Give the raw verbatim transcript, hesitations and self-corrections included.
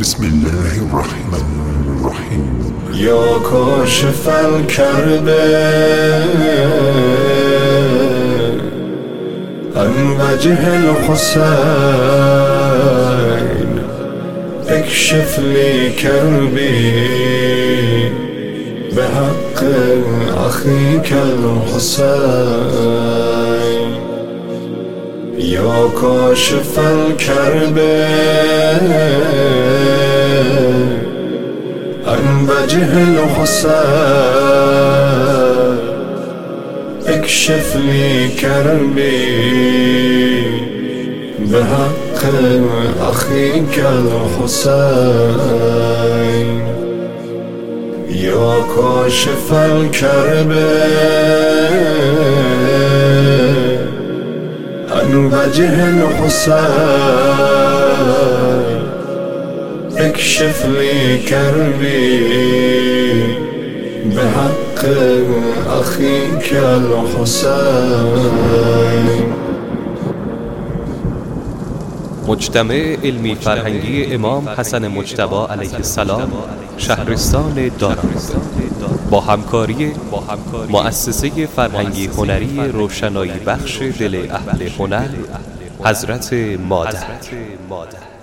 بسم الله الرحمن الرحیم. یا کاشف الکرب عن وجه الحسین اکشف لی کربی بحق اخیک الحسین. یا کاشف الکرب عن وجه الحسین اکشف لی کربی بحق اخیک الحسین. یا کاشف الکرب عن وجه الحسین اکشف لی کربی بحق اخیک الحسین. مجتمع علمی فرهنگی امام حسن مجتبی علیه السلام شهرستان داراب با همکاری مؤسسه فرهنگی هنری روشنایی بخش دل اهل هنر حضرت مادر